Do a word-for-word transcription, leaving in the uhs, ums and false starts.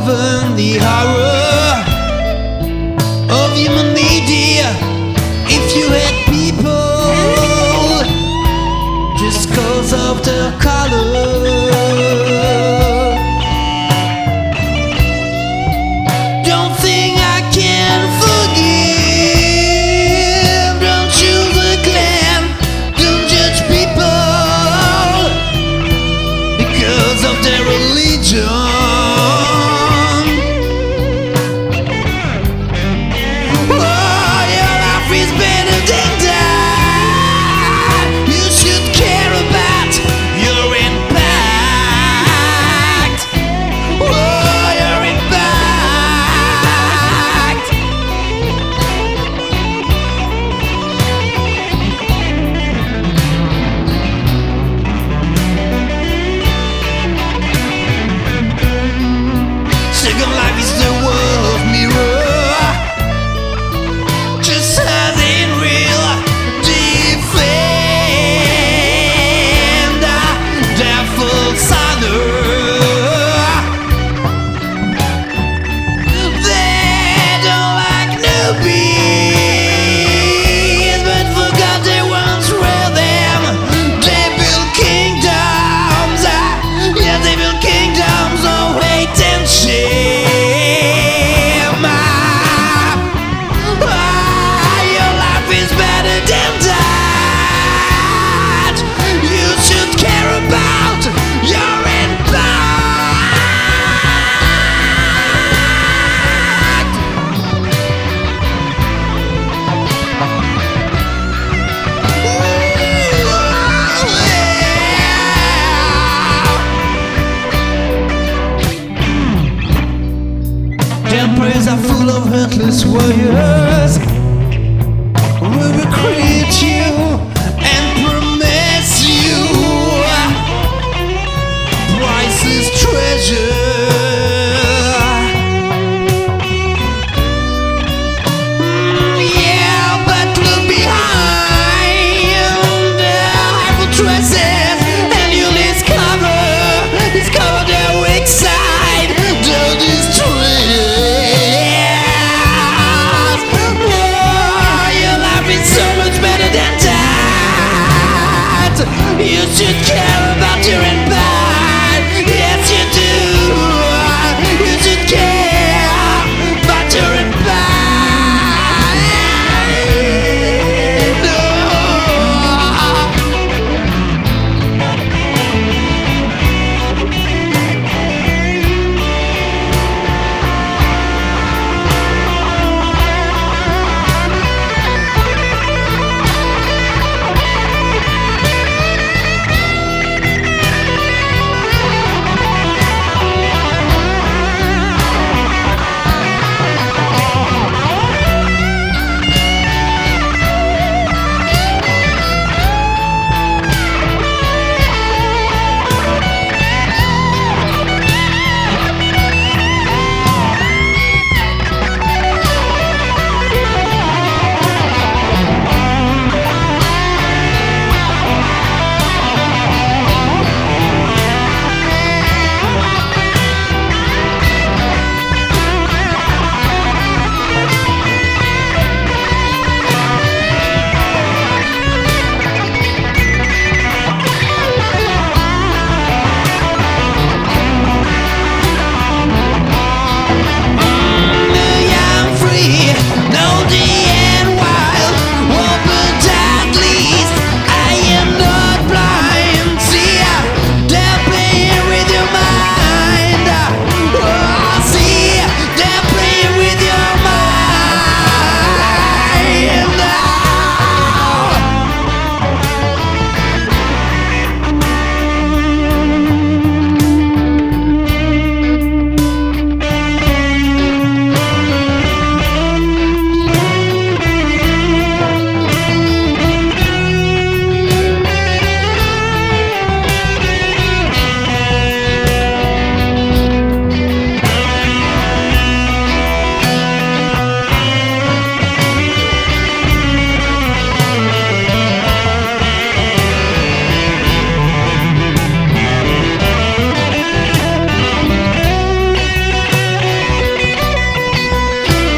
discover the horror of humanity. If you hate people just cause of their color, don't think I can forgive. Don't choose a clan, don't judge people because of their religion. Second life is the world mirror, just as in real defend their false honor. They don't like newbies, but forgot they once were them. They built kingdoms, yeah, they built kingdoms of hate and shame. Their prayers are full of heartless warriors who will create you and promise you priceless treasure. Mm, yeah, but look behind the high dresses and you'll discover, discover their weak side. Don't destroy you should care.